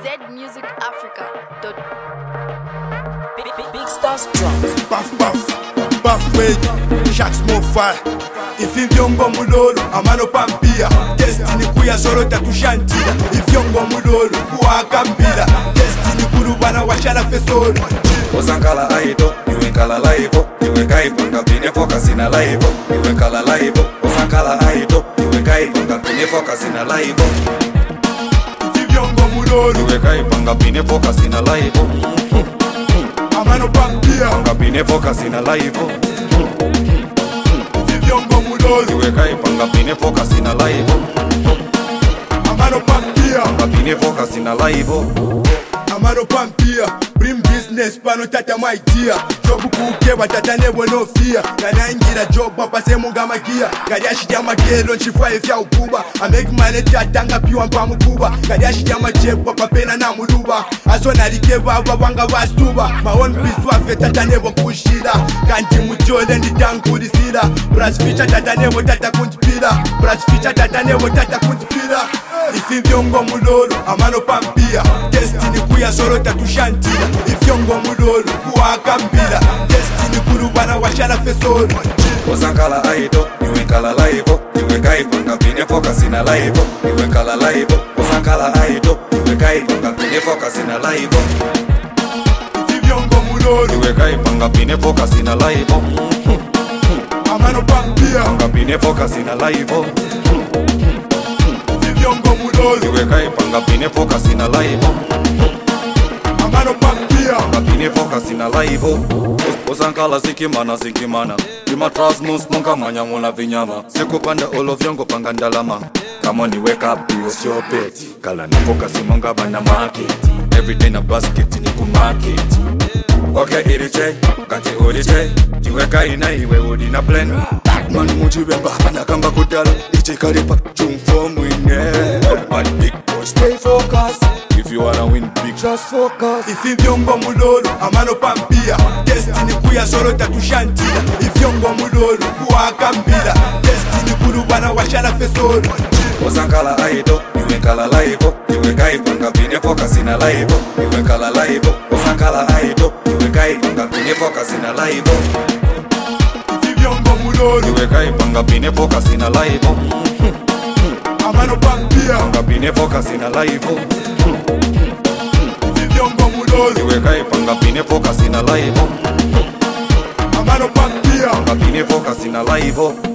ZMusicAfrica. Big Stars Drum. Puff, puff, puff, wait, Shaq Smoke Fire. Ifyongo mulolo, amano pampia. Destiny kuya solo tatushantia. Ifyongo mulolo, kuakambila. Destiny kulu bana washala fesolo. Osankala aito, iwenkala laivo. Iwekai panga pine focus in a laivo. Iwenkala laivo, osankala aito. Iwekai panga pine focus in a laivo. Ifyongo mulolo, Iwekai panga pine focus in a laivo. amano pampia. Panga pine focus in a laivo. Ifyongo mulolo, Iwekai panga pine focus in a laivo. amano pampia. Panga pine focus in a laivo. Amano pampia, bring business pano tata my dear. Job kuke watata nebo no fear. Kanangira job papa semu gama kia. Kariashi jama kelo nchifwa efya ukuba. I make money tatanga piwa mpamu kuba. Kariashi jama chebu papa pena na muluba. Aso nalikeba wanga wastuba. My own piece wa fe tata nebo kushida. Kanti mujole ndi tankuri sila. Brass feature tata nebo tata kuntipila. Brass feature tata nebo tata kuntipila. Ifyongo mulolo, amano pampia. Destiny kuya solo tatushantia. Ifyongo mulolo, kuakambila. Destiny kulu bana washala fesolo. Osankala aito, iwenkala laivo. Iwekai panga pine focus in a laivo. Iwenkala laivo, osankala aito. Iwekai panga pine focus in a laivo. Ifyongo mulolo, Iwekai panga pine focus in a laivo. amano pampia. Panga pine focus in a laivo. Ifyongo mulolo, Iwekai panga pine focus in a laivo. amano pampia. Panga pine focus in a laivo. Osankala sikimana. Ima trasmus munga manya muna vinyama. Sikupanda olo vyongo panga ndalama. Come on, you wake up, do your bet. Kala na focus munga bana market. Everyday na basket ni ku market. Okay, iriche, kati uriche. Jiweka ina iwe udi na plan. Man mujiwe baba na kamba kudala. Iche karipa chumfo mwine. But big boy stay focused. If you wanna win big, just focus. Ifyongo mulolo, amano pampia. Destiny kuya solo tatushantia. Ifyongo mulolo, kuakambila. Destiny kulu bana washala fesolo. Osankala aito, iwenkala laivo. Iwekai panga pine focus in a laivo. Iwenkala laivo, osankala aito. Iwekai panga pine focus in a laivo. Ifyongo mulolo, Iwekai panga pine focus in a laivo. amano pampia. Panga pine focus in a laivo. Ifyongo mulolo, Iwekai panga pine focus in a laivo. amano pampia. Panga pine focus in a laivo.